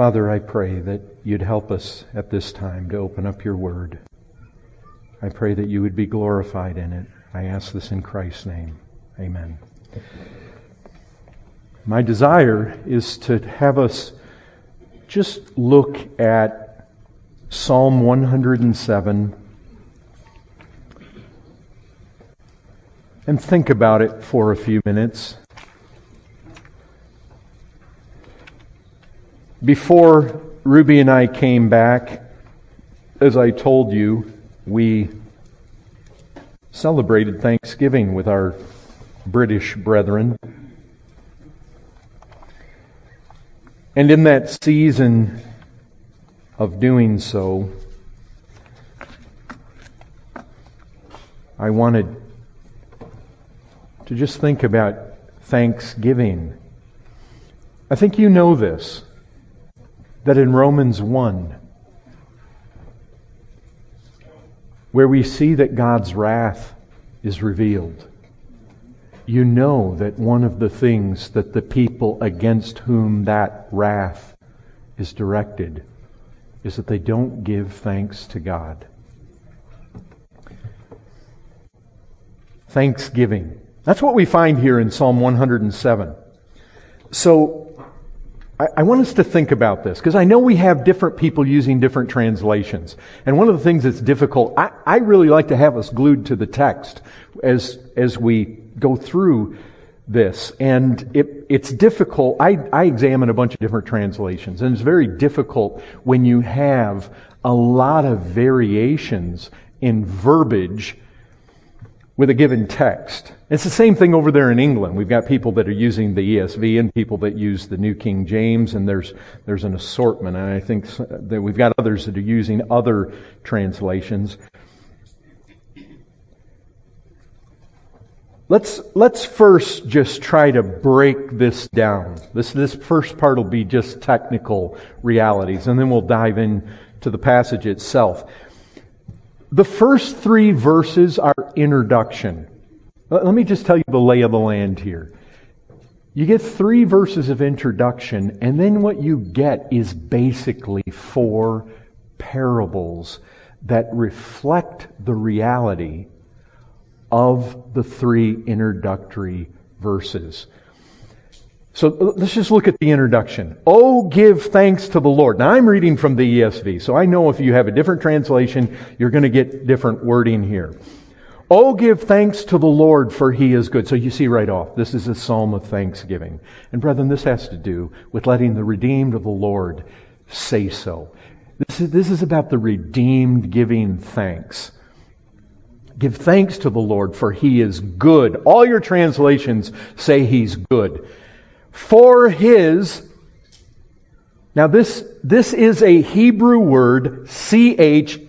Father, I pray that you'd help us at this time to open up your word. I pray that you would be glorified in it. I ask this in Christ's name. Amen. My desire is to have us just look at Psalm 107 and think about it for a few minutes. Before Ruby and I came back, as I told you, we celebrated Thanksgiving with our British brethren. And in that season of doing so, I wanted to just think about Thanksgiving. I think you know this, that in Romans 1, where we see that God's wrath is revealed, you know that one of the things that the people against whom that wrath is directed is that they don't give thanks to God. Thanksgiving. That's what we find here in Psalm 107. So, I want us to think about this, because I know we have different people using different translations. And one of the things that's difficult, I really like to have us glued to the text as we go through this. And it's difficult. I examine a bunch of different translations, and it's very difficult when you have a lot of variations in verbiage with a given text. It's the same thing over there in England. We've got people that are using the ESV and people that use the New King James, and there's an assortment. And I think that we've got others that are using other translations. Let's first just try to break this down. This first part will be just technical realities, and then we'll dive into the passage itself. The first 3 verses are introduction. Let me just tell you the lay of the land here. You get 3 verses of introduction, and then what you get is basically 4 parables that reflect the reality of the 3 introductory verses. So let's just look at the introduction. Oh, give thanks to the Lord. Now I'm reading from the ESV, so I know if you have a different translation, you're going to get different wording here. Oh, give thanks to the Lord, for He is good. So you see right off, this is a psalm of thanksgiving. And brethren, this has to do with letting the redeemed of the Lord say so. This is about the redeemed giving thanks. Give thanks to the Lord, for He is good. All your translations say He's good. For His, now this is a Hebrew word, Chesed.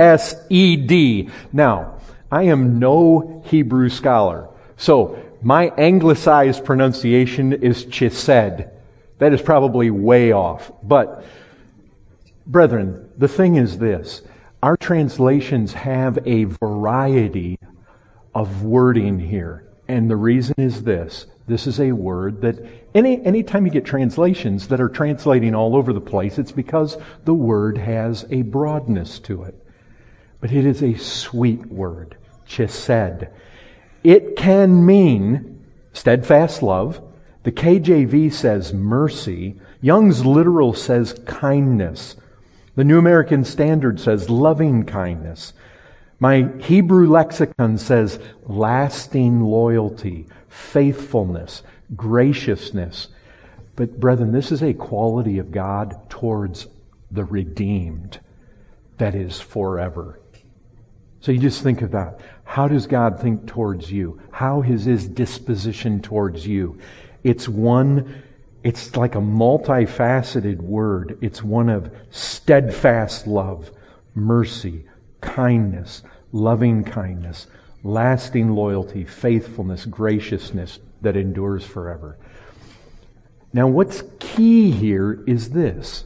Now, I am no Hebrew scholar, so my anglicized pronunciation is Chesed. That is probably way off. But, brethren, the thing is this. Our translations have a variety of wording here. And the reason is this. This is a word that anytime you get translations that are translating all over the place, it's because the word has a broadness to it. But it is a sweet word, chesed. It can mean steadfast love. The KJV says mercy. Young's literal says kindness. The New American Standard says loving kindness. My Hebrew lexicon says lasting loyalty, faithfulness, graciousness. But brethren, this is a quality of God towards the redeemed that is forever. So you just think of that. How does God think towards you? How is His disposition towards you? It's like a multifaceted word. It's one of steadfast love, mercy, kindness, loving kindness, lasting loyalty, faithfulness, graciousness that endures forever. Now, what's key here is this.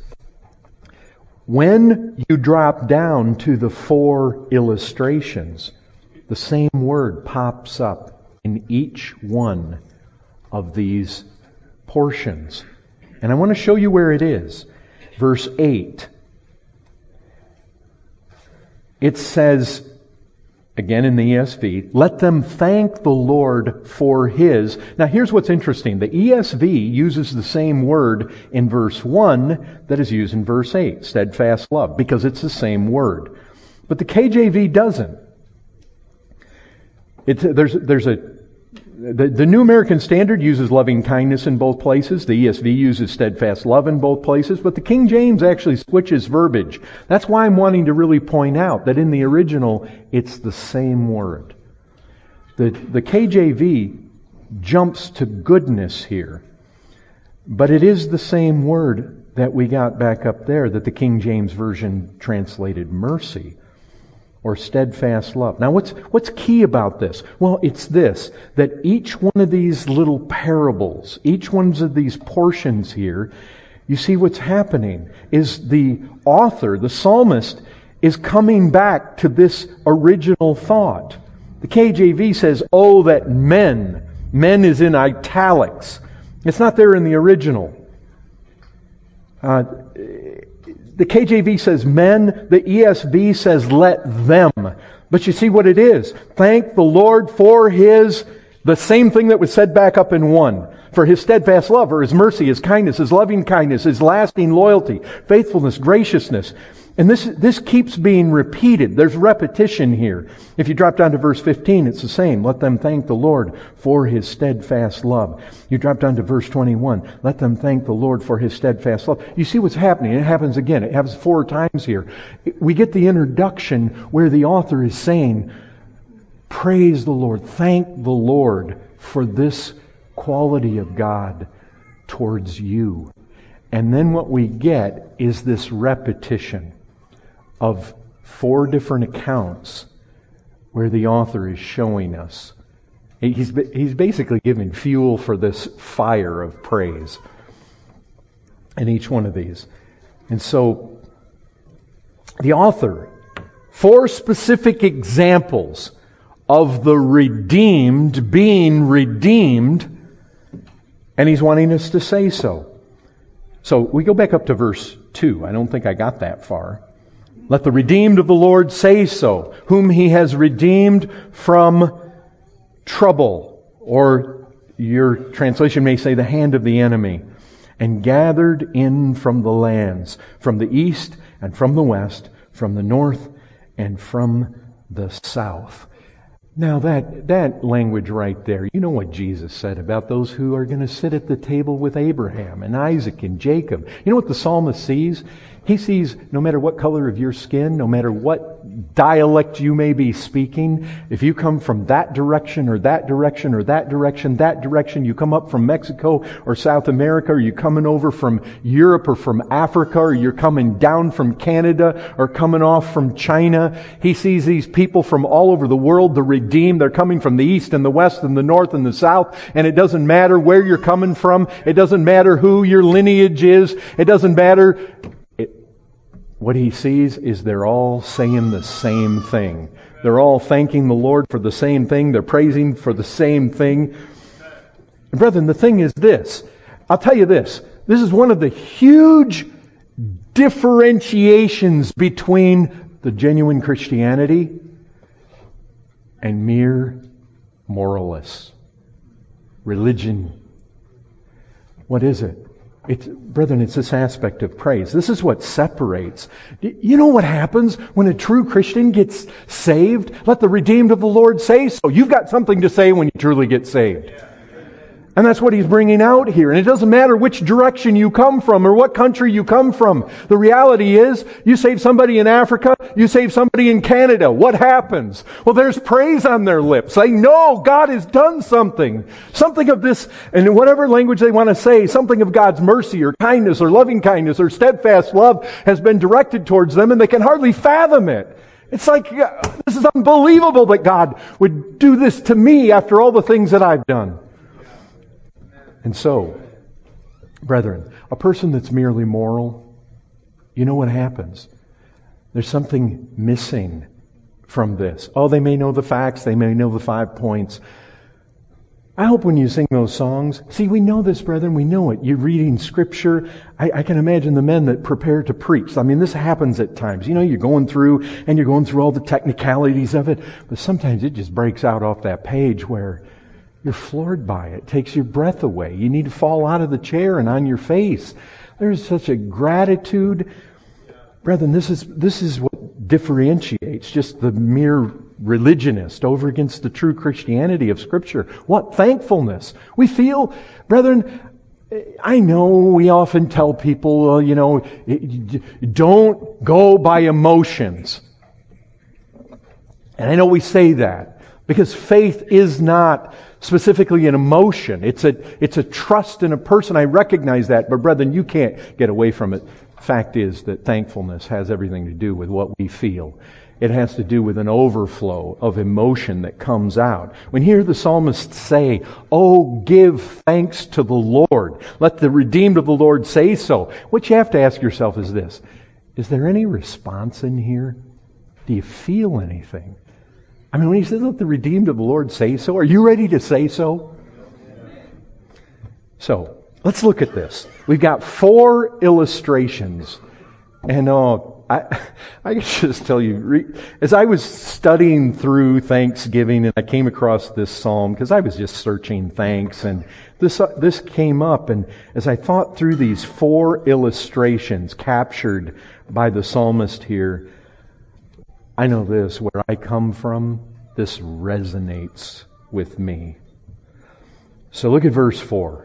When you drop down to the 4 illustrations, the same word pops up in each one of these portions. And I want to show you where it is. verse 8, it says, again in the ESV, let them thank the Lord for His. Now here's what's interesting. The ESV uses the same word in verse 1 that is used in verse 8, steadfast love, because it's the same word. But the KJV doesn't. The New American Standard uses loving kindness in both places. The ESV uses steadfast love in both places. But the King James actually switches verbiage. That's why I'm wanting to really point out that in the original, it's the same word. The KJV jumps to goodness here. But it is the same word that we got back up there that the King James Version translated mercy, or steadfast love. Now what's key about this? Well, it's this, that each one of these little parables, each one of these portions here, you see what's happening is the author, the psalmist, is coming back to this original thought. The KJV says, oh, that men is in italics. It's not there in the original. The KJV says men, the ESV says let them. But you see what it is. Thank the Lord for His, the same thing that was said back up in 1. For His steadfast love, or His mercy, His kindness, His loving kindness, His lasting loyalty, faithfulness, graciousness. And this keeps being repeated. There's repetition here. If you drop down to verse 15, it's the same. Let them thank the Lord for His steadfast love. You drop down to verse 21. Let them thank the Lord for His steadfast love. You see what's happening. It happens again. It happens 4 times here. We get the introduction where the author is saying, praise the Lord. Thank the Lord for this quality of God towards you. And then what we get is this repetition of 4 different accounts where the author is showing us. He's basically giving fuel for this fire of praise in each one of these. And so the author, 4 specific examples of the redeemed being redeemed, and he's wanting us to say so. So we go back up to verse 2. I don't think I got that far. Let the redeemed of the Lord say so, whom He has redeemed from trouble, or your translation may say the hand of the enemy, and gathered in from the lands, from the east and from the west, from the north and from the south. Now that language right there, you know what Jesus said about those who are going to sit at the table with Abraham and Isaac and Jacob. You know what the psalmist sees? He sees no matter what color of your skin, no matter what dialect you may be speaking, if you come from that direction or that direction or that direction, you come up from Mexico or South America, or you're coming over from Europe or from Africa, or you're coming down from Canada or coming off from China. He sees these people from all over the world, the redeemed. They're coming from the east and the west and the north and the south, and it doesn't matter where you're coming from. It doesn't matter who your lineage is. It doesn't matter. What he sees is they're all saying the same thing. They're all thanking the Lord for the same thing. They're praising for the same thing. And brethren, the thing is this. I'll tell you this. This is one of the huge differentiations between the genuine Christianity and mere moralists. Religion. What is it? Brethren, it's this aspect of praise. This is what separates. You know what happens when a true Christian gets saved? Let the redeemed of the Lord say so. You've got something to say when you truly get saved. And that's what he's bringing out here. And it doesn't matter which direction you come from or what country you come from. The reality is, you save somebody in Africa, you save somebody in Canada. What happens? Well, there's praise on their lips. They know God has done something. Something of this, and in whatever language they want to say, something of God's mercy or kindness or loving kindness or steadfast love has been directed towards them, and they can hardly fathom it. It's like, this is unbelievable that God would do this to me after all the things that I've done. And so, brethren, a person that's merely moral, you know what happens? There's something missing from this. Oh, they may know the facts, they may know the 5 points. I hope when you sing those songs, see, we know this, brethren, we know it. You're reading Scripture. I can imagine the men that prepare to preach. I mean, this happens at times. You know, you're going through all the technicalities of it, but sometimes it just breaks out off that page where you're floored by it. It takes your breath away. You need to fall out of the chair and on your face. There's such a gratitude. Brethren, this is what differentiates just the mere religionist over against the true Christianity of Scripture. What thankfulness. We feel, brethren, I know we often tell people, don't go by emotions. And I know we say that because faith is not specifically an emotion. It's a trust in a person. I recognize that, but brethren, you can't get away from it. Fact is that thankfulness has everything to do with what we feel. It has to do with an overflow of emotion that comes out. When you hear the psalmist say, "Oh, give thanks to the Lord. Let the redeemed of the Lord say so." What you have to ask yourself is this: is there any response in here? Do you feel anything? I mean, when he says, "Let the redeemed of the Lord say so," are you ready to say so? So, let's look at this. We've got 4 illustrations. And I can just tell you, as I was studying through Thanksgiving and I came across this psalm, because I was just searching thanks, and this came up, and as I thought through these 4 illustrations captured by the psalmist here, I know this, where I come from, this resonates with me. So look at verse 4.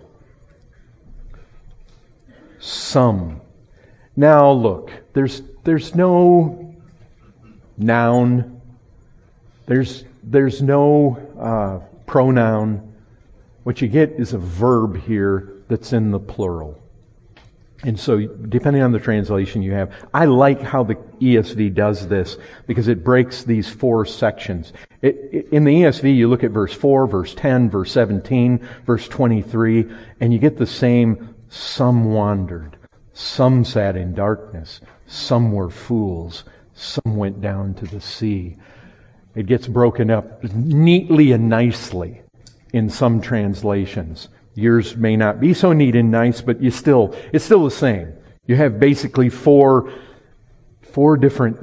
Some. Now look, there's no noun, there's no pronoun. What you get is a verb here that's in the plural. And so, depending on the translation you have, I like how the ESV does this because it breaks these 4 sections. In the ESV, you look at verse 4, verse 10, verse 17, verse 23, and you get the same: some wandered, some sat in darkness, some were fools, some went down to the sea. It gets broken up neatly and nicely in some translations. Yours may not be so neat and nice, but it's still the same. You have basically four different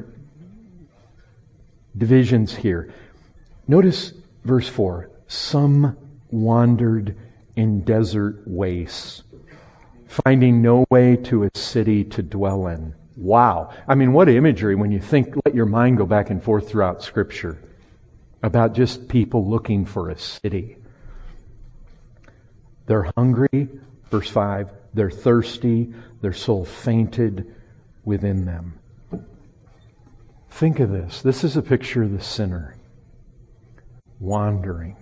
divisions here. Notice verse 4. Some wandered in desert wastes, finding no way to a city to dwell in. Wow. I mean, what imagery when you think, let your mind go back and forth throughout Scripture about just people looking for a city. They're hungry, verse 5. They're thirsty. Their soul fainted within them. Think of this. This is a picture of the sinner wandering.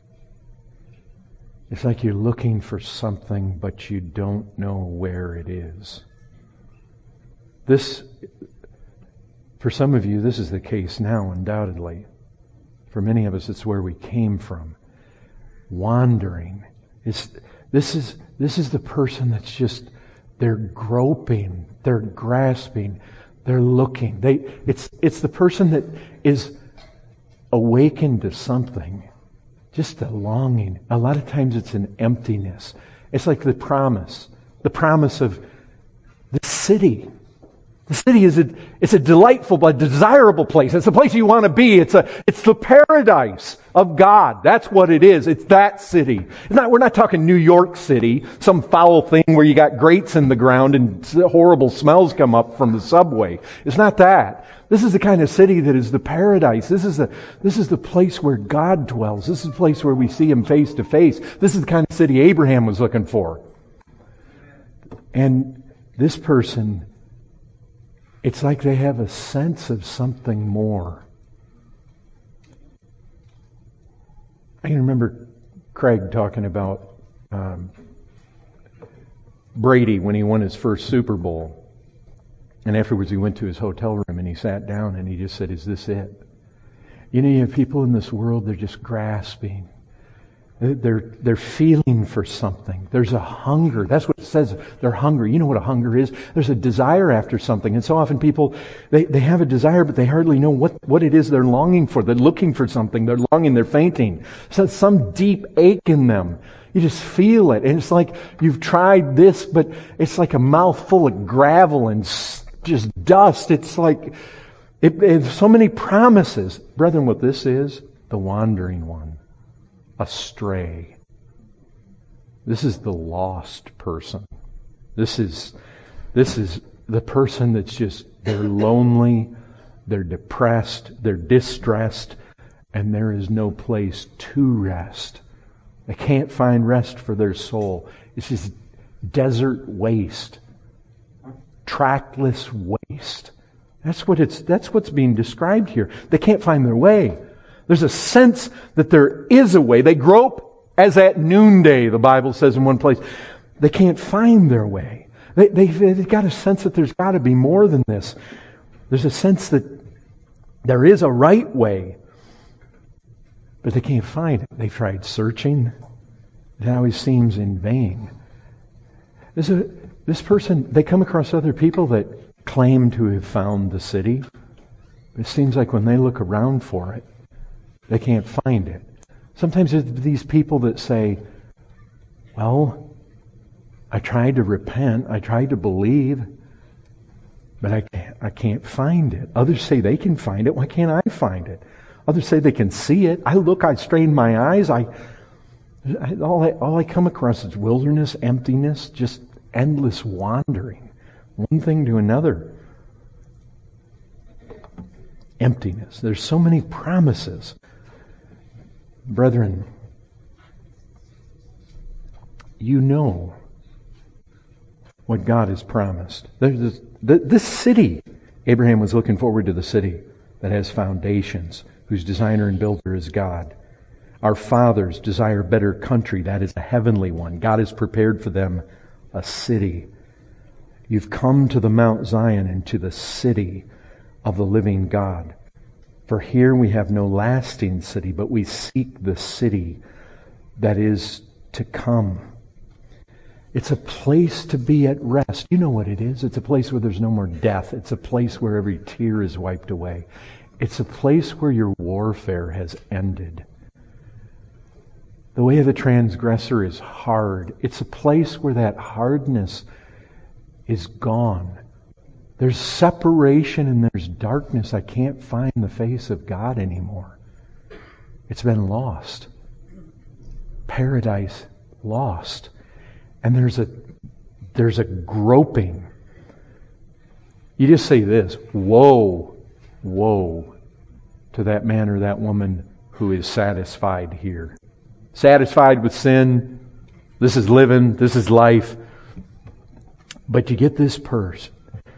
It's like you're looking for something, but you don't know where it is. This, for some of you, this is the case now, undoubtedly. For many of us, it's where we came from. Wandering. This is the person that's just, they're groping, they're grasping, they're looking. It's the person that is awakened to something. Just a longing. A lot of times it's an emptiness. It's like the promise of the city. The city it's a delightful but desirable place. It's the place you want to be. It's the paradise of God. That's what it is. It's that city. We're not talking New York City, some foul thing where you got grates in the ground and horrible smells come up from the subway. It's not that. This is the kind of city that is the paradise. This is the place where God dwells. This is the place where we see Him face to face. This is the kind of city Abraham was looking for. And this person, it's like they have a sense of something more. I can remember Craig talking about Brady when he won his first Super Bowl. And afterwards he went to his hotel room and he sat down and he just said, "Is this it?" You know, you have people in this world, they're just grasping. They're feeling for something. There's a hunger. That's what it says. They're hungry. You know what a hunger is? There's a desire after something. And so often people, they have a desire, but they hardly know what it is they're longing for. They're looking for something. They're longing. They're fainting. So some deep ache in them. You just feel it. And it's like you've tried this, but it's like a mouthful of gravel and just dust. It's like so many promises. Brethren, what this is, the wandering one. Astray. This is the lost person. This is the person that's just, they're lonely, they're depressed, they're distressed, and there is no place to rest. They can't find rest for their soul. It's just desert waste. Trackless waste. That's what's being described here. They can't find their way. There's a sense that there is a way. They grope as at noonday, the Bible says in one place. They can't find their way. They've got a sense that there's got to be more than this. There's a sense that there is a right way, but they can't find it. They've tried searching. It always seems in vain. This person, they come across other people that claim to have found the city. It seems like when they look around for it, they can't find it. Sometimes there's these people that say, well, I tried to repent, I tried to believe, but I can't find it. Others say they can find it. Why can't I find it? Others say they can see it. I strain my eyes. All I come across is wilderness, emptiness, just endless wandering. One thing to another. Emptiness. There's so many promises. Brethren, you know what God has promised. This city, Abraham was looking forward to the city that has foundations, whose designer and builder is God. Our fathers desire a better country, that is a heavenly one. God has prepared for them a city. You've come to the Mount Zion and to the city of the living God. For here we have no lasting city, but we seek the city that is to come. It's a place to be at rest. You know what it is. It's a place where there's no more death. It's a place where every tear is wiped away. It's a place where your warfare has ended. The way of the transgressor is hard. It's a place where that hardness is gone. There's separation and there's darkness. I can't find the face of God anymore. It's been lost. Paradise lost. And there's a groping. You just say this, woe, woe to that man or that woman who is satisfied here. Satisfied with sin. This is living. This is life. But you get this person.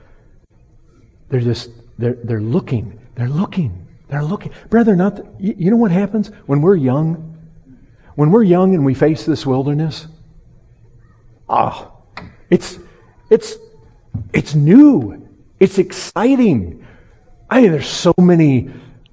They're looking. Brother, you know what happens when we're young? When we're young and we face this wilderness, it's new. It's exciting. There's so many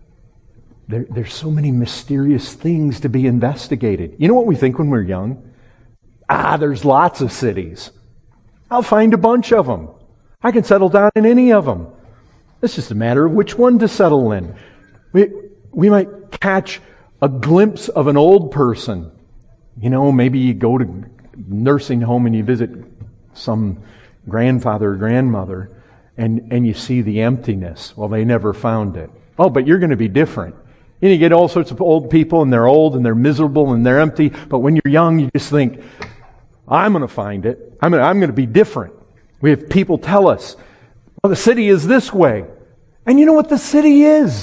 mysterious things to be investigated. You know what we think when we're young? There's lots of cities. I'll find a bunch of them. I can settle down in any of them. It's just a matter of which one to settle in. We might catch a glimpse of an old person. You know, maybe you go to nursing home and you visit some grandfather or grandmother and you see the emptiness. Well, they never found it. Oh, but you're going to be different. You get all sorts of old people and they're old and they're miserable and they're empty. But when you're young, you just think, I'm going to find it. I'm going to be different. We have people tell us, well, the city is this way. And you know what the city is?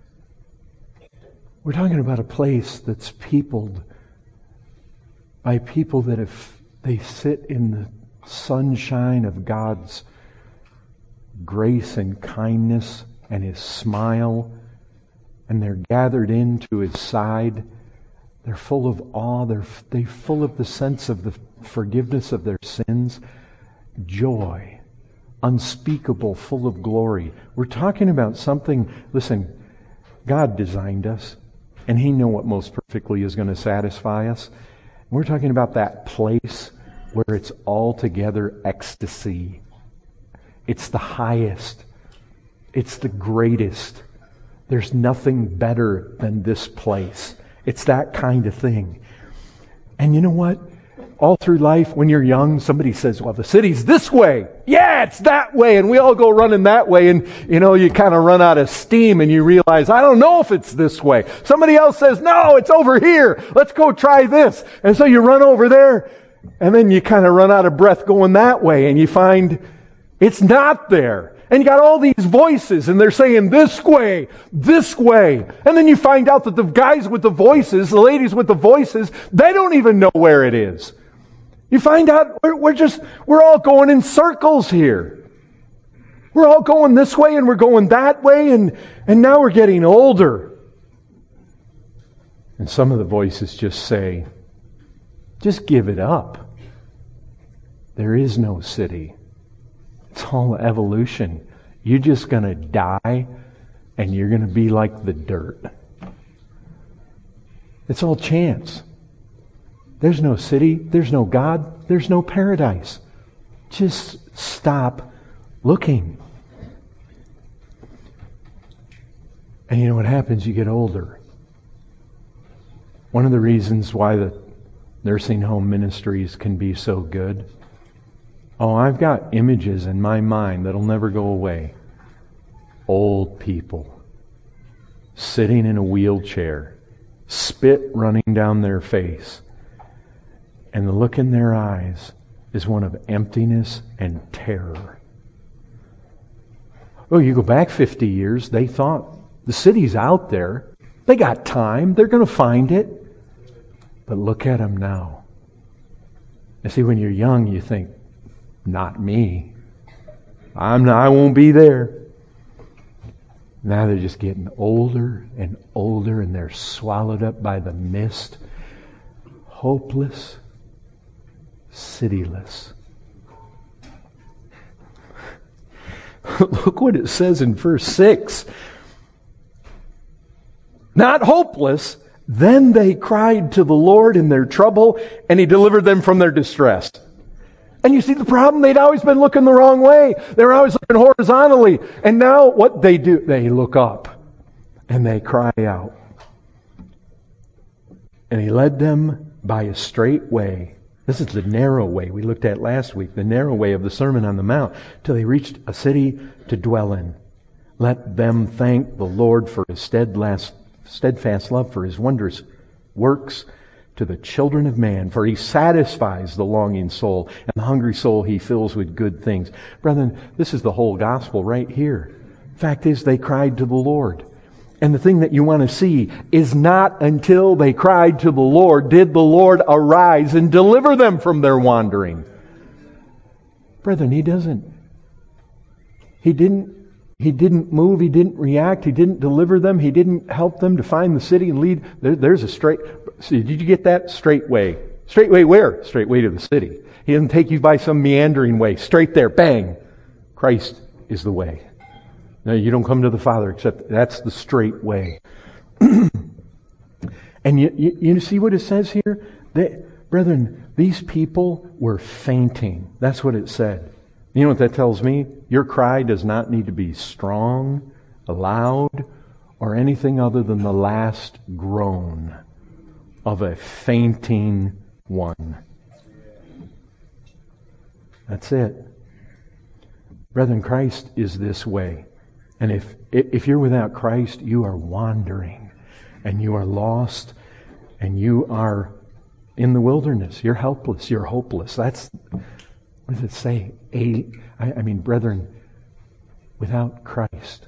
We're talking about a place that's peopled by people that they sit in the sunshine of God's grace and kindness and His smile, and they're gathered into His side. They're full of awe. They're full of the sense of the forgiveness of their sins. Joy. Unspeakable, full of glory. We're talking about something, listen, God designed us. and He knows what most perfectly is going to satisfy us. We're talking about that place where it's altogether ecstasy. It's the highest. It's the greatest. There's nothing better than this place. It's that kind of thing. And you know what? All through life, when you're young, somebody says, well, the city's this way. Yeah, it's that way. And we all go running that way. And, you kind of run out of steam and you realize, I don't know if it's this way. Somebody else says, no, it's over here. Let's go try this. And so you run over there and then you kind of run out of breath going that way and you find it's not there. And you got all these voices and they're saying this way, this way. And then you find out that the guys with the voices, the ladies with the voices, they don't even know where it is. You find out we're all going in circles here. We're all going this way and we're going that way and now we're getting older. And some of the voices just say, just give it up. There is no city. It's all evolution. You're just going to die and you're going to be like the dirt. It's all chance. There's no city. There's no God. There's no paradise. Just stop looking. And you know what happens? You get older. One of the reasons why the nursing home ministries can be so good. Oh, I've got images in my mind that'll never go away. Old people sitting in a wheelchair, spit running down their face, and the look in their eyes is one of emptiness and terror. Oh, you go back 50 years, they thought the city's out there. They got time. They're going to find it. But look at them now. You see, when you're young, you think, not me. I won't be there. Now they're just getting older and older and they're swallowed up by the mist. Hopeless, cityless. Look what it says in verse 6. Not hopeless, then they cried to the Lord in their trouble, and He delivered them from their distress. And you see the problem? They'd always been looking the wrong way. They were always looking horizontally. And now what they do, they look up and they cry out. And He led them by a straight way. This is the narrow way we looked at last week, the narrow way of the Sermon on the Mount, till they reached a city to dwell in. Let them thank the Lord for His steadfast love, for His wondrous works to the children of man, for He satisfies the longing soul, and the hungry soul He fills with good things. Brethren, this is the whole gospel right here. Fact is, they cried to the Lord. And the thing that you want to see is not until they cried to the Lord did the Lord arise and deliver them from their wandering. Brethren, He didn't move, He didn't react, He didn't deliver them, He didn't help them to find the city and lead. There's a straight... See, did you get that? Straight way. Straight way where? Straight way to the city. He doesn't take you by some meandering way. Straight there, bang. Christ is the way. No, you don't come to the Father except that's the straight way. And you see what it says here? Brethren, these people were fainting. That's what it said. You know what that tells me? Your cry does not need to be strong, loud, or anything other than the last groan of a fainting one. That's it. Brethren, Christ is this way. And if you're without Christ, you are wandering and you are lost and you are in the wilderness. You're helpless. You're hopeless. What does it say? I mean, brethren, without Christ,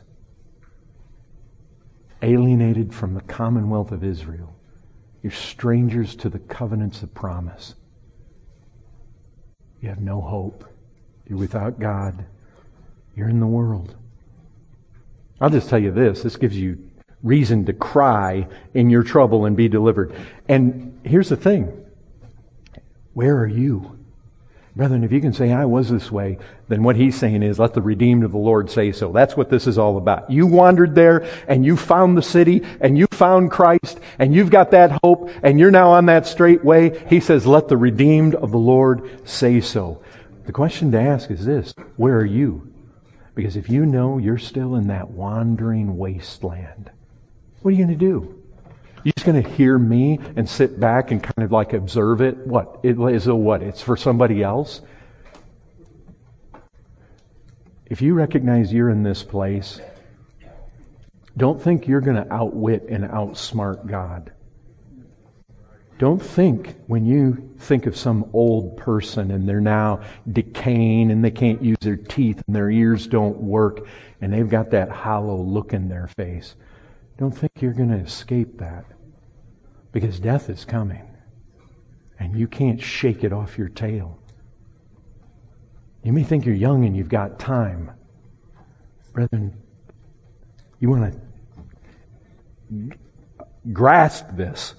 alienated from the commonwealth of Israel, you're strangers to the covenants of promise. You have no hope. You're without God. You're in the world. I'll just tell you this. This gives you reason to cry in your trouble and be delivered. And here's the thing. Where are you? Brethren, if you can say, I was this way, then what he's saying is, let the redeemed of the Lord say so. That's what this is all about. You wandered there, and you found the city, and you found Christ, and you've got that hope, and you're now on that straight way. He says, let the redeemed of the Lord say so. The question to ask is this: where are you? Because if you know you're still in that wandering wasteland, what are you going to do? You're just going to hear me and sit back and kind of like observe it? What? It's for somebody else? If you recognize you're in this place, don't think you're going to outwit and outsmart God. Don't think when you think of some old person and they're now decaying and they can't use their teeth and their ears don't work and they've got that hollow look in their face. Don't think you're going to escape that, because death is coming and you can't shake it off your tail. You may think you're young and you've got time. Brethren, you want to grasp this.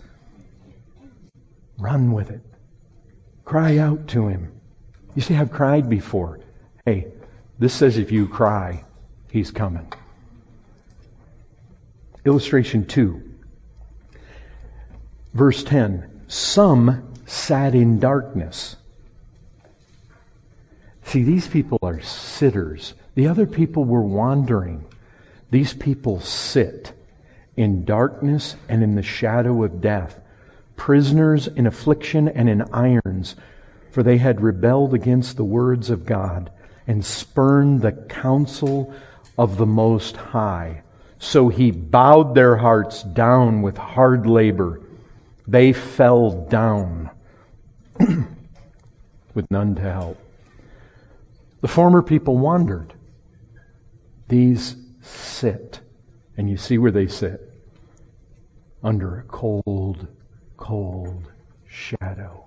Run with it. Cry out to Him. You see, I've cried before. Hey, this says if you cry, He's coming. Illustration 2. Verse 10. Some sat in darkness. See, these people are sitters. The other people were wandering. These people sit in darkness and in the shadow of death, prisoners in affliction and in irons, for they had rebelled against the words of God and spurned the counsel of the Most High. So He bowed their hearts down with hard labor. They fell down with none to help. The former people wandered. These sit. And you see where they sit. Under a cold, cold shadow.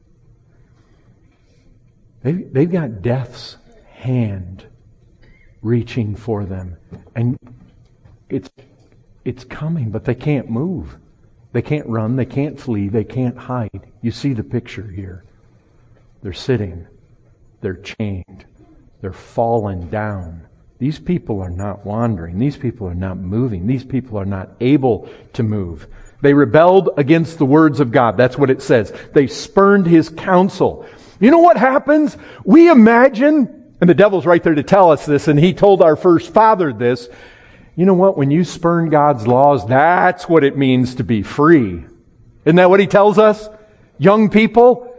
They've got death's hand reaching for them. And it's coming, but they can't move. They can't run, they can't flee, they can't hide. You see the picture here. They're sitting. They're chained. They're fallen down. These people are not wandering. These people are not moving. These people are not able to move. They rebelled against the words of God. That's what it says. They spurned His counsel. You know what happens? We imagine, and the devil's right there to tell us this, and he told our first father this. You know what? When you spurn God's laws, that's what it means to be free. Isn't that what he tells us? Young people,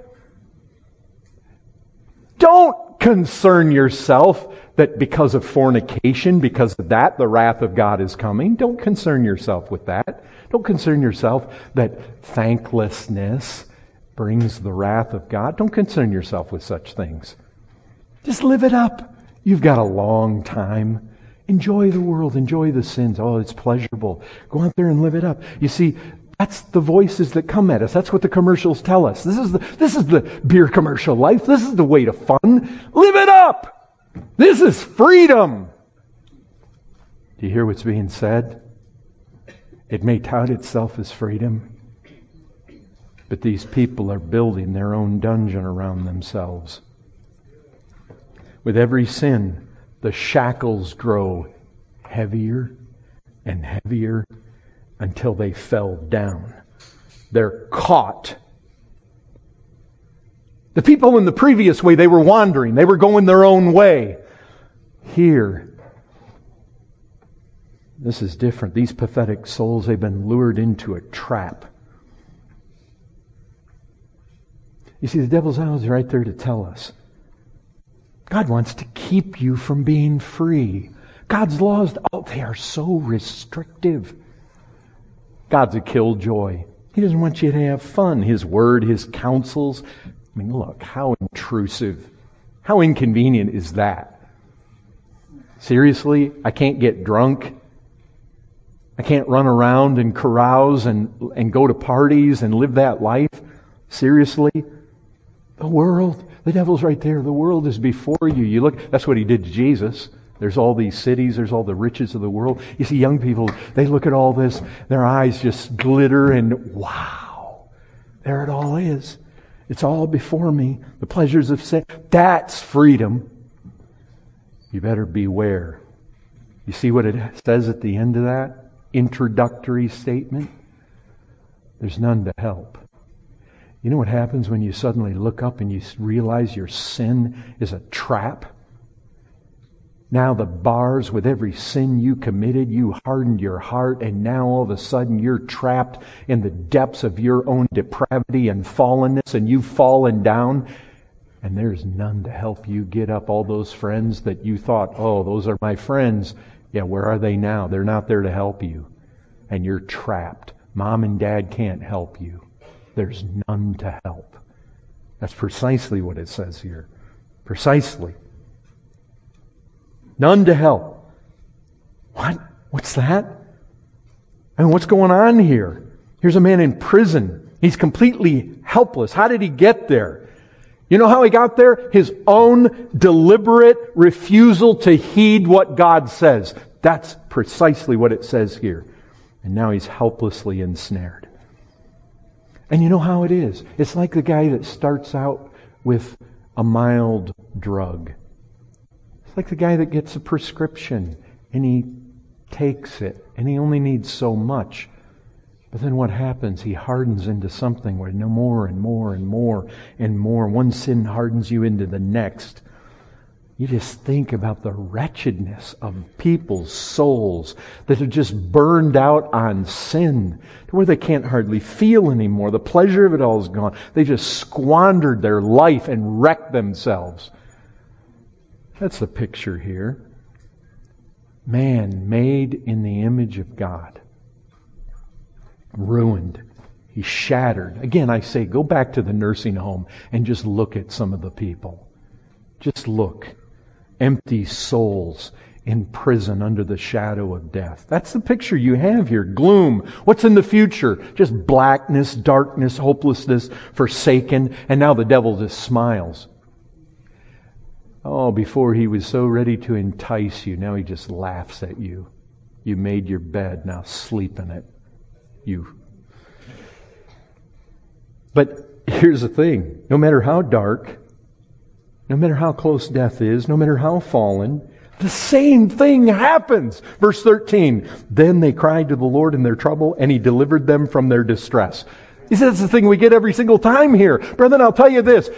don't concern yourself that because of fornication, because of that, the wrath of God is coming. Don't concern yourself with that. Don't concern yourself that thanklessness brings the wrath of God. Don't concern yourself with such things. Just live it up. You've got a long time. Enjoy the world. Enjoy the sins. Oh, it's pleasurable. Go out there and live it up. You see, that's the voices that come at us. That's what the commercials tell us. This is the beer commercial life. This is the way to fun. Live it up. This is freedom. Do you hear what's being said? It may tout itself as freedom, but these people are building their own dungeon around themselves. With every sin, the shackles grow heavier and heavier until they fell down. They're caught. The people in the previous way, they were wandering. They were going their own way. Here, this is different. These pathetic souls, they've been lured into a trap. You see, the devil's out is right there to tell us. God wants to keep you from being free. God's laws, they are so restrictive. God's a killjoy. He doesn't want you to have fun. His word, His counsels. I mean, look, how intrusive, how inconvenient is that? Seriously, I can't get drunk. I can't run around and carouse and go to parties and live that life. Seriously? The world, the devil's right there. The world is before you. You look, that's what he did to Jesus. There's all these cities, there's all the riches of the world. You see young people, they look at all this, their eyes just glitter and wow, there it all is. It's all before me. The pleasures of sin. That's freedom. You better beware. You see what it says at the end of that introductory statement? There's none to help. You know what happens when you suddenly look up and you realize your sin is a trap? Now the bars with every sin you committed, you hardened your heart, and now all of a sudden you're trapped in the depths of your own depravity and fallenness, and you've fallen down, and there's none to help you get up. All those friends that you thought, oh, those are my friends. Yeah, where are they now? They're not there to help you. And you're trapped. Mom and Dad can't help you. There's none to help. That's precisely what it says here. Precisely. None to help. What? What's that? I mean, what's going on here? Here's a man in prison. He's completely helpless. How did he get there? You know how he got there? His own deliberate refusal to heed what God says. That's precisely what it says here. And now he's helplessly ensnared. And you know how it is? It's like the guy that starts out with a mild drug. It's like the guy that gets a prescription and he takes it and he only needs so much. But then what happens? He hardens into something where no more and more and more and more. One sin hardens you into the next. You just think about the wretchedness of people's souls that are just burned out on sin to where they can't hardly feel anymore. The pleasure of it all is gone. They just squandered their life and wrecked themselves. That's the picture here. Man made in the image of God. Ruined. He's shattered. Again, I say, go back to the nursing home and just look at some of the people. Just look. Empty souls in prison under the shadow of death. That's the picture you have here. Gloom. What's in the future? Just blackness, darkness, hopelessness, forsaken. And now the devil just smiles. Oh, before he was so ready to entice you, now he just laughs at you. You made your bed, now sleep in it. But here's the thing. No matter how dark, no matter how close death is, no matter how fallen, the same thing happens. Verse 13, then they cried to the Lord in their trouble, and He delivered them from their distress. He says the thing we get every single time here. Brethren, I'll tell you this.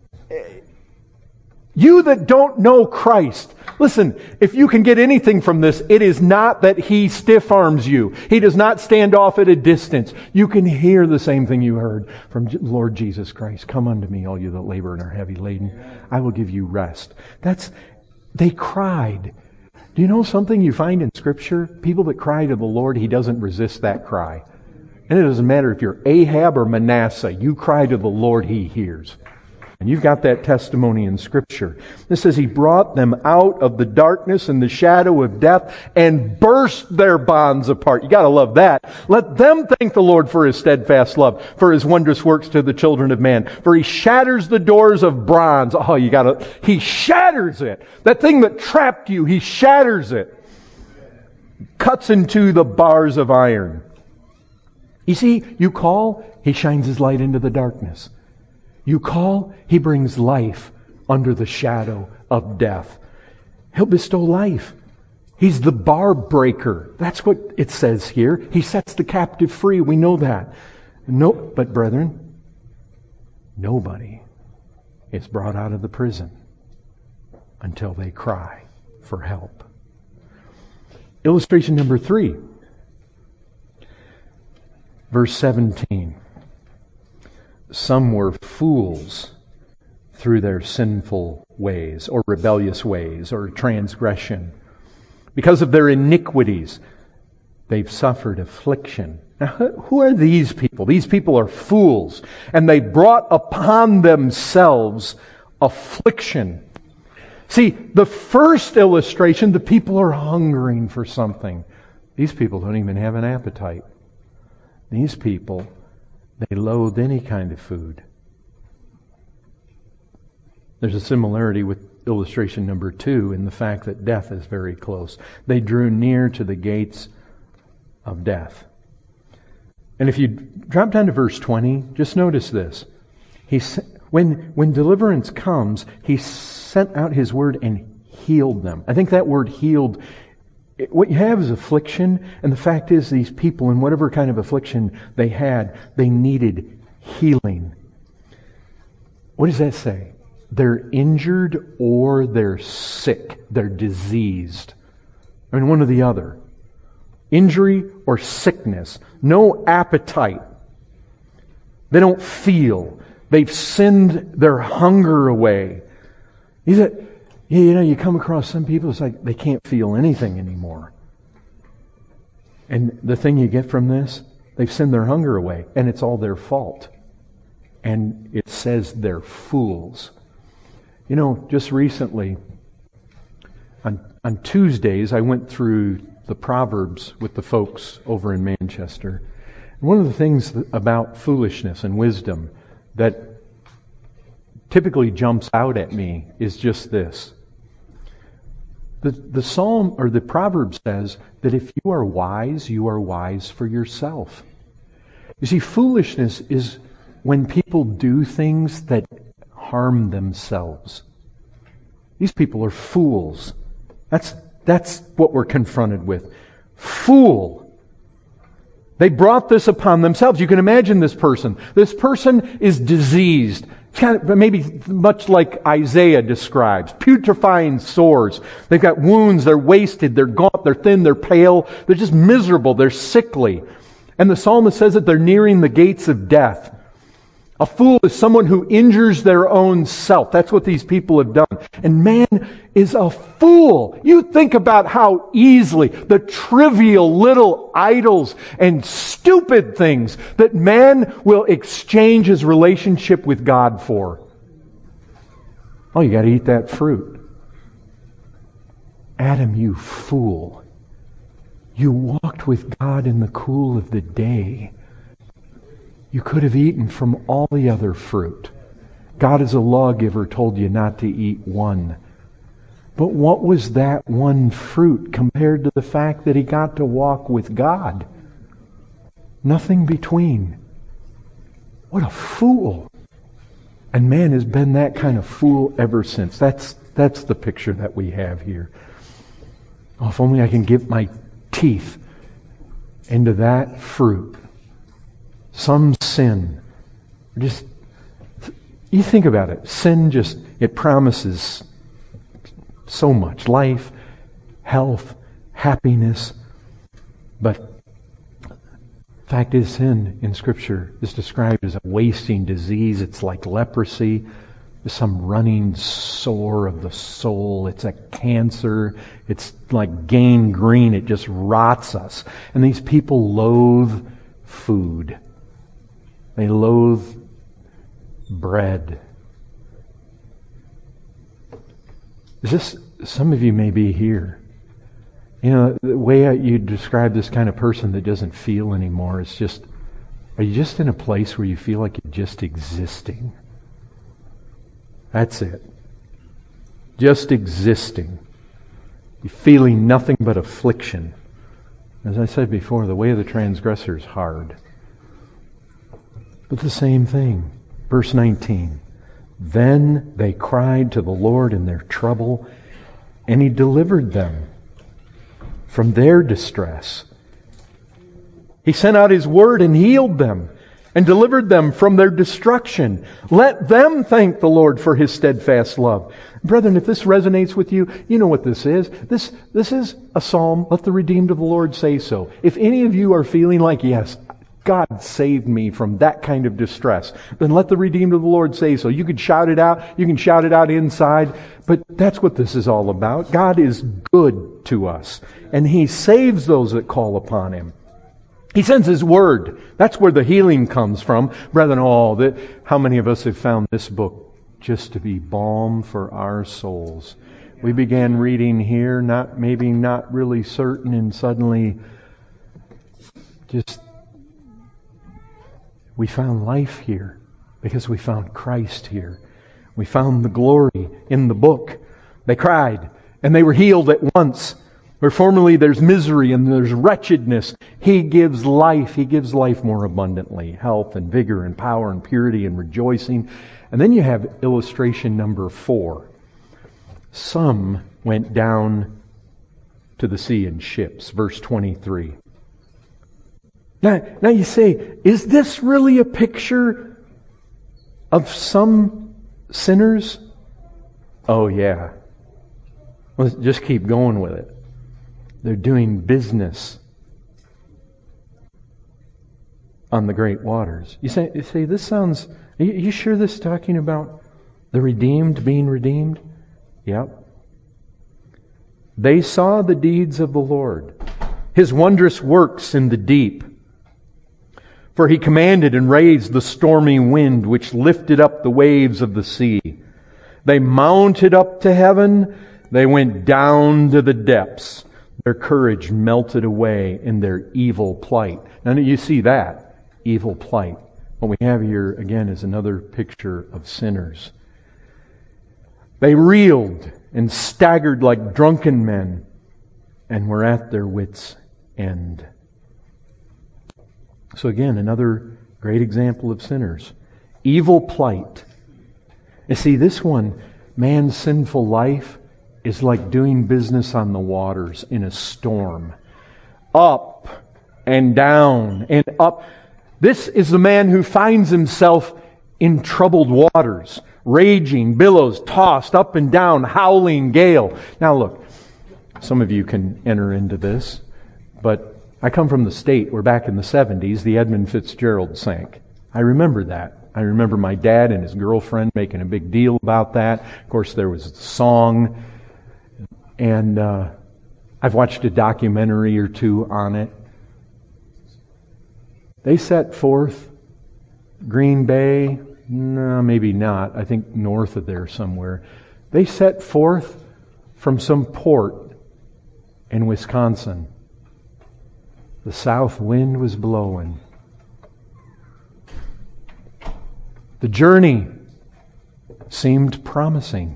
You that don't know Christ, listen, if you can get anything from this, it is not that He stiff arms you. He does not stand off at a distance. You can hear the same thing you heard from Lord Jesus Christ. Come unto me, all you that labor and are heavy laden. I will give you rest. They cried. Do you know something you find in Scripture? People that cry to the Lord, He doesn't resist that cry. And it doesn't matter if you're Ahab or Manasseh. You cry to the Lord, He hears. And you've got that testimony in Scripture. It says He brought them out of the darkness and the shadow of death and burst their bonds apart. You got to love that. Let them thank the Lord for His steadfast love, for His wondrous works to the children of man. For He shatters the doors of bronze. Oh, He shatters it. That thing that trapped you, He shatters it. Cuts into the bars of iron. You see, you call, He shines His light into the darkness. You call, He brings life under the shadow of death. He'll bestow life. He's the bar breaker. That's what it says here. He sets the captive free. We know that. But brethren, nobody is brought out of the prison until they cry for help. Illustration number 3. Verse 17. Some were fools through their sinful ways, or rebellious ways, or transgression. Because of their iniquities, they've suffered affliction. Now, who are these people? These people are fools, and they brought upon themselves affliction. See, the first illustration, the people are hungering for something. These people don't even have an appetite. These people, they loathe any kind of food. There's a similarity with illustration number 2 in the fact that death is very close. They drew near to the gates of death. And if you drop down to verse 20, just notice this. When deliverance comes, He sent out His word and healed them. I think that word healed, what you have is affliction, and the fact is these people, in whatever kind of affliction they had, they needed healing. What does that say? They're injured or they're sick. They're diseased. I mean, one or the other. Injury or sickness. No appetite. They don't feel. They've sinned their hunger away. You come across some people, it's like they can't feel anything anymore. And the thing you get from this, they've sinned their hunger away, and it's all their fault. And it says they're fools. Just recently, on Tuesdays, I went through the Proverbs with the folks over in Manchester. And one of the things about foolishness and wisdom that typically jumps out at me is just this. The Psalm or the Proverb says that if you are wise for yourself. You see, foolishness is when people do things that harm themselves. These people are fools. That's what we're confronted with. Fool. They brought this upon themselves. You can imagine this person. This person is diseased. It's kind of maybe much like Isaiah describes. Putrefying sores. They've got wounds. They're wasted. They're gaunt. They're thin. They're pale. They're just miserable. They're sickly. And the psalmist says that they're nearing the gates of death. A fool is someone who injures their own self. That's what these people have done. And man is a fool. You think about how easily the trivial little idols and stupid things that man will exchange his relationship with God for. Oh, you got to eat that fruit. Adam, you fool. You walked with God in the cool of the day. You could have eaten from all the other fruit. God as a lawgiver told you not to eat one. But what was that one fruit compared to the fact that he got to walk with God? Nothing between. What a fool. And man has been that kind of fool ever since. That's the picture that we have here. Oh, if only I can get my teeth into that fruit. Some sin. You think about it. Sin it promises so much. Life, health, happiness. But the fact is, sin in Scripture is described as a wasting disease. It's like leprosy. It's some running sore of the soul. It's a cancer. It's like gangrene. It just rots us. And these people loathe food. They loathe bread. Some of you may be here. The way you describe this kind of person that doesn't feel anymore, it's just, are you just in a place where you feel like you're just existing? That's it. Just existing. You're feeling nothing but affliction. As I said before, the way of the transgressor is hard. But the same thing. Verse 19. Then they cried to the Lord in their trouble, and He delivered them from their distress. He sent out His word and healed them and delivered them from their destruction. Let them thank the Lord for His steadfast love. Brethren, if this resonates with you, you know what this is. This is a psalm. Let the redeemed of the Lord say so. If any of you are feeling like, yes, God saved me from that kind of distress, then let the redeemed of the Lord say so. You could shout it out. You can shout it out inside. But that's what this is all about. God is good to us. And He saves those that call upon Him. He sends His word. That's where the healing comes from. Brethren, how many of us have found this book just to be balm for our souls? We began reading here, maybe not really certain, and suddenly we found life here because we found Christ here. We found the glory in the book. They cried and they were healed at once. Where formerly there's misery and there's wretchedness, He gives life. He gives life more abundantly. Health and vigor and power and purity and rejoicing. And then you have illustration number 4. Some went down to the sea in ships. Verse 23. Now you say, is this really a picture of some sinners? Oh yeah. Let's just keep going with it. They're doing business on the great waters. You say this sounds... Are you sure this is talking about the redeemed being redeemed? Yep. They saw the deeds of the Lord, His wondrous works in the deep. For He commanded and raised the stormy wind, which lifted up the waves of the sea. They mounted up to heaven. They went down to the depths. Their courage melted away in their evil plight. Now you see that, evil plight. What we have here, again, is another picture of sinners. They reeled and staggered like drunken men and were at their wits' end. So again, another great example of sinners. Evil plight. You see, this one, man's sinful life, is like doing business on the waters in a storm. Up and down and up. This is the man who finds himself in troubled waters, raging billows, tossed up and down, howling gale. Now look, some of you can enter into this, but I come from the state where back in the 70s, the Edmund Fitzgerald sank. I remember that. I remember my dad and his girlfriend making a big deal about that. Of course, there was a song, and I've watched a documentary or two on it. They set forth Green Bay, no, maybe not. I think north of there somewhere. They set forth from some port in Wisconsin. The south wind was blowing. The journey seemed promising.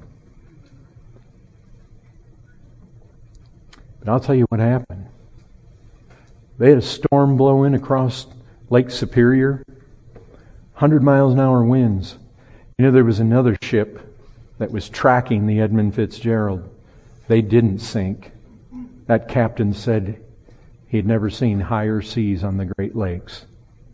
But I'll tell you what happened. They had a storm blow in across Lake Superior. 100 miles an hour winds. You know, there was another ship that was tracking the Edmund Fitzgerald. They didn't sink. That captain said he had never seen higher seas on the Great Lakes.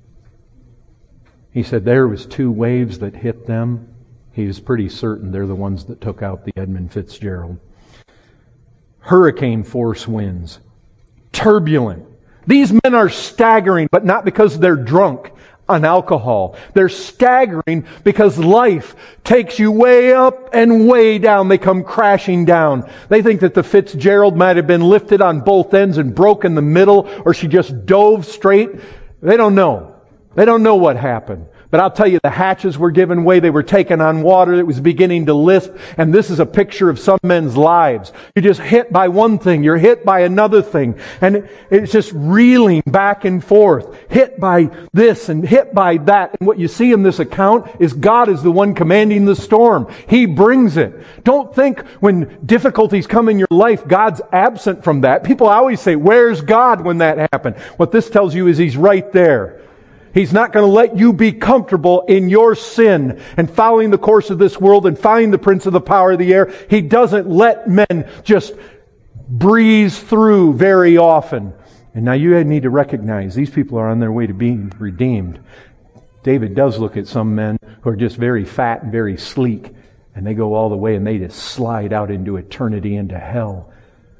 He said there was 2 waves that hit them. He was pretty certain they're the ones that took out the Edmund Fitzgerald. Hurricane force winds. Turbulent. These men are staggering, but not because they're drunk on alcohol. They're staggering because life takes you way up and way down. They come crashing down. They think that the Fitzgerald might have been lifted on both ends and broke in the middle, or she just dove straight. They don't know. They don't know what happened. But I'll tell you, the hatches were given way. They were taken on water that was beginning to lisp. And this is a picture of some men's lives. You're just hit by one thing. You're hit by another thing. And it's just reeling back and forth. Hit by this and hit by that. And what you see in this account is God is the one commanding the storm. He brings it. Don't think when difficulties come in your life, God's absent from that. People always say, where's God when that happened? What this tells you is He's right there. He's not going to let you be comfortable in your sin and following the course of this world and following the prince of the power of the air. He doesn't let men just breeze through very often. And now you need to recognize these people are on their way to being redeemed. David does look at some men who are just very fat and very sleek, and they go all the way and they just slide out into eternity, into hell.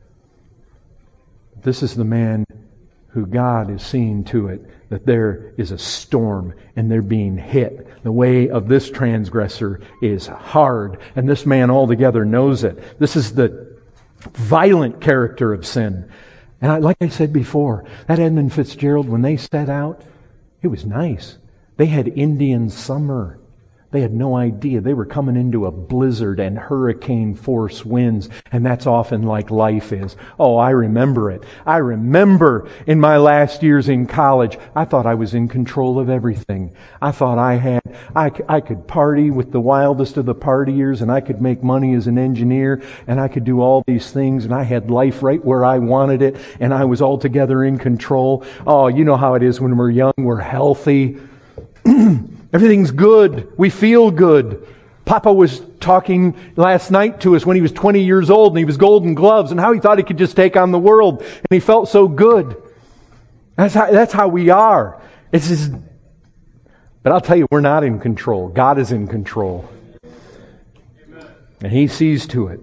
This is the man who God is seeing to it that there is a storm and they're being hit. The way of this transgressor is hard, and this man altogether knows it. This is the violent character of sin. And like I said before, that Edmund Fitzgerald, when they set out, it was nice. They had Indian summer. They had no idea. They were coming into a blizzard and hurricane force winds, and that's often like life is. Oh, I remember it. I remember in my last years in college, I thought I was in control of everything. I thought I could party with the wildest of the partiers, and I could make money as an engineer, and I could do all these things, and I had life right where I wanted it, and I was altogether in control. Oh, you know how it is when we're young, we're healthy. Everything's good. We feel good. Papa was talking last night to us when he was 20 years old and he was Golden Gloves and how he thought he could just take on the world and he felt so good. That's how we are. But I'll tell you, we're not in control. God is in control. And He sees to it.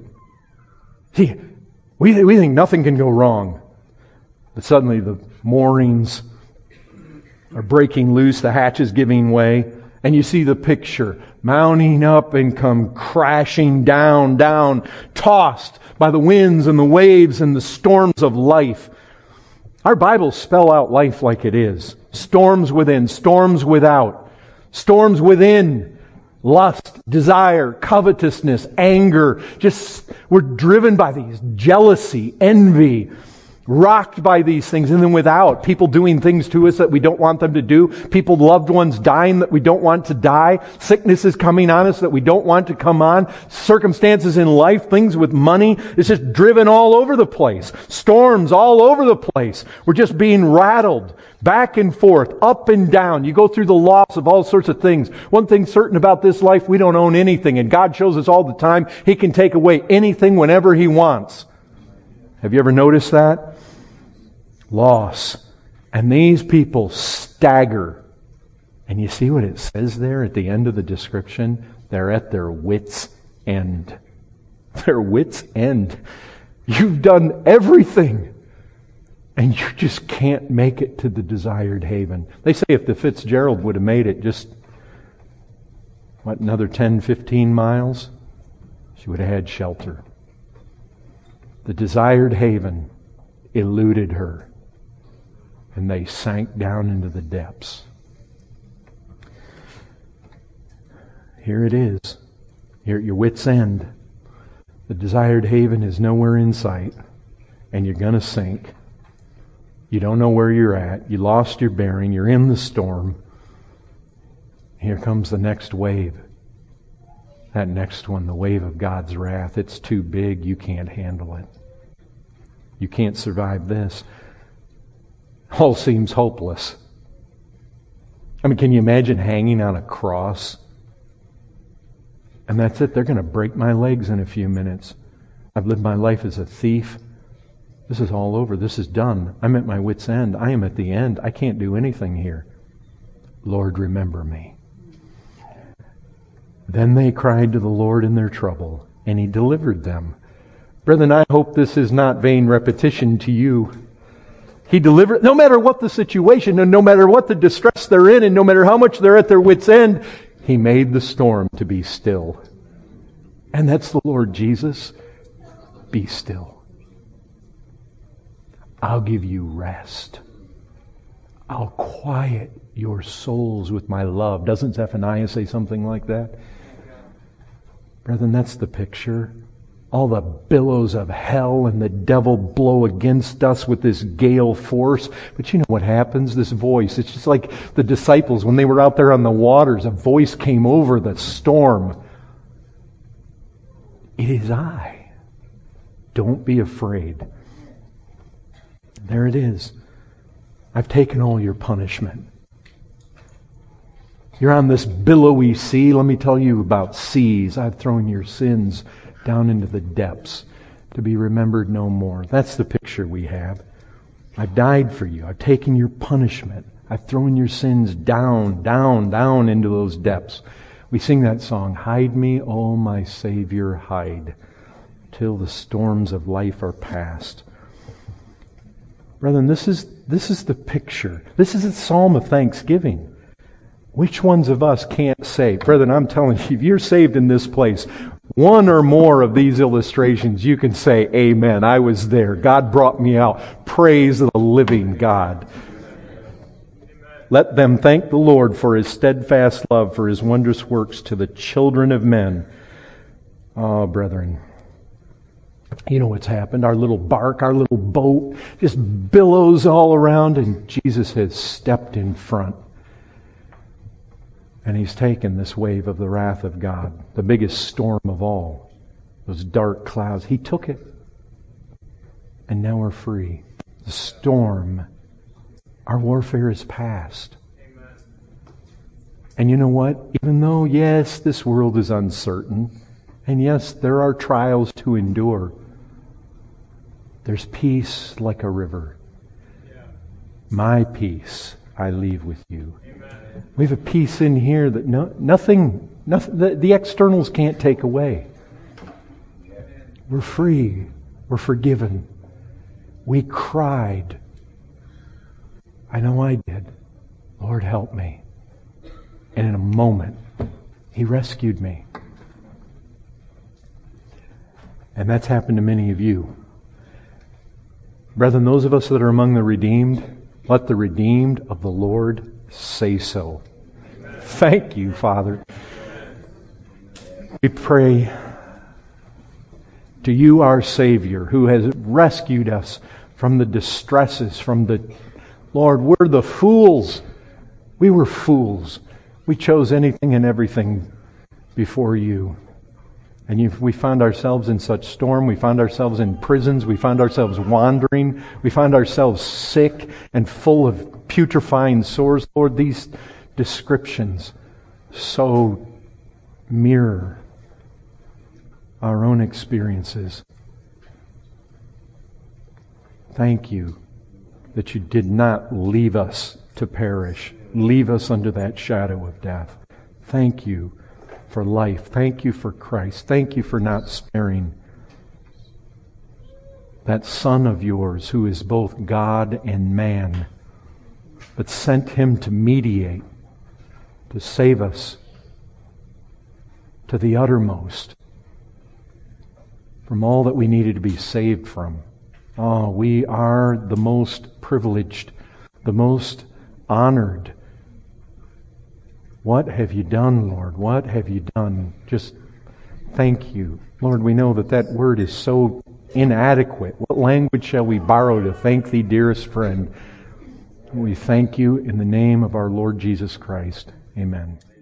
We think nothing can go wrong. But suddenly the moorings are breaking loose, the hatch is giving way, and you see the picture mounting up and come crashing down, tossed by the winds and the waves and the storms of life. Our Bibles spell out life like it is. Storms within, storms without. Storms within, lust, desire, covetousness, anger. We're driven by these, jealousy, envy, rocked by these things. And then without, people doing things to us that we don't want them to do. People, loved ones dying that we don't want to die. Sickness is coming on us that we don't want to come on. Circumstances in life, things with money. It's just driven all over the place. Storms all over the place. We're just being rattled back and forth, up and down. You go through the loss of all sorts of things. One thing certain about this life, we don't own anything. And God shows us all the time He can take away anything whenever He wants. Have you ever noticed that? Loss. And these people stagger. And you see what it says there at the end of the description? They're at their wits' end. Their wits' end. You've done everything. And you just can't make it to the desired haven. They say if the Fitzgerald would have made it just, another 10, 15 miles, she would have had shelter. The desired haven eluded her. And they sank down into the depths. Here it is. You're at your wit's end. The desired haven is nowhere in sight. And you're going to sink. You don't know where you're at. You lost your bearing. You're in the storm. Here comes the next wave. That next one, the wave of God's wrath. It's too big. You can't handle it. You can't survive this. All seems hopeless. I mean, can you imagine hanging on a cross? And that's it. They're going to break my legs in a few minutes. I've lived my life as a thief. This is all over. This is done. I'm at my wit's end. I am at the end. I can't do anything here. Lord, remember me. Then they cried to the Lord in their trouble, and He delivered them. Brethren, I hope this is not vain repetition to you. He delivered, no matter what the situation, and no matter what the distress they're in, and no matter how much they're at their wit's end, He made the storm to be still. And that's the Lord Jesus. Be still. I'll give you rest. I'll quiet your souls with my love. Doesn't Zephaniah say something like that? Brethren, that's the picture. All the billows of hell and the devil blow against us with this gale force. But you know what happens? This voice, it's just like the disciples when they were out there on the waters. A voice came over the storm. It is I. Don't be afraid. There it is. I've taken all your punishment. You're on this billowy sea. Let me tell you about seas. I've thrown your sins down into the depths to be remembered no more. That's the picture we have. I've died for you. I've taken your punishment. I've thrown your sins down into those depths. We sing that song, "Hide me, O my Savior, hide, till the storms of life are past." Brethren, this is the picture. This is a psalm of thanksgiving. Which ones of us can't say, brethren, I'm telling you, if you're saved in this place, one or more of these illustrations, you can say, amen, I was there. God brought me out. Praise the living God. Let them thank the Lord for His steadfast love, for His wondrous works to the children of men. Oh, brethren, you know what's happened. Our little bark, our little boat just billows all around, and Jesus has stepped in front. And He's taken this wave of the wrath of God, the biggest storm of all, those dark clouds. He took it. And now we're free. The storm, our warfare is past. Amen. And you know what? Even though, yes, this world is uncertain, and yes, there are trials to endure, there's peace like a river. Yeah. My peace I leave with you. Amen. We have a peace in here that nothing the externals can't take away. We're free. We're forgiven. We cried. I know I did. Lord, help me. And in a moment, He rescued me. And that's happened to many of you. Brethren, those of us that are among the redeemed, let the redeemed of the Lord say so. Amen. Thank you, Father. We pray to You, our Savior, who has rescued us from the distresses, Lord, we're the fools. We were fools. We chose anything and everything before You. And we found ourselves in such storm. We found ourselves in prisons. We found ourselves wandering. We found ourselves sick and full of putrefying sores. Lord, these descriptions so mirror our own experiences. Thank You that You did not leave us to perish, leave us under that shadow of death. Thank You for life. Thank You for Christ. Thank You for not sparing that Son of Yours who is both God and man, but sent Him to mediate, to save us to the uttermost from all that we needed to be saved from. Oh, we are the most privileged, the most honored. What have You done, Lord? What have You done? Just thank You. Lord, we know that word is so inadequate. What language shall we borrow to thank Thee, dearest friend? We thank You in the name of our Lord Jesus Christ. Amen.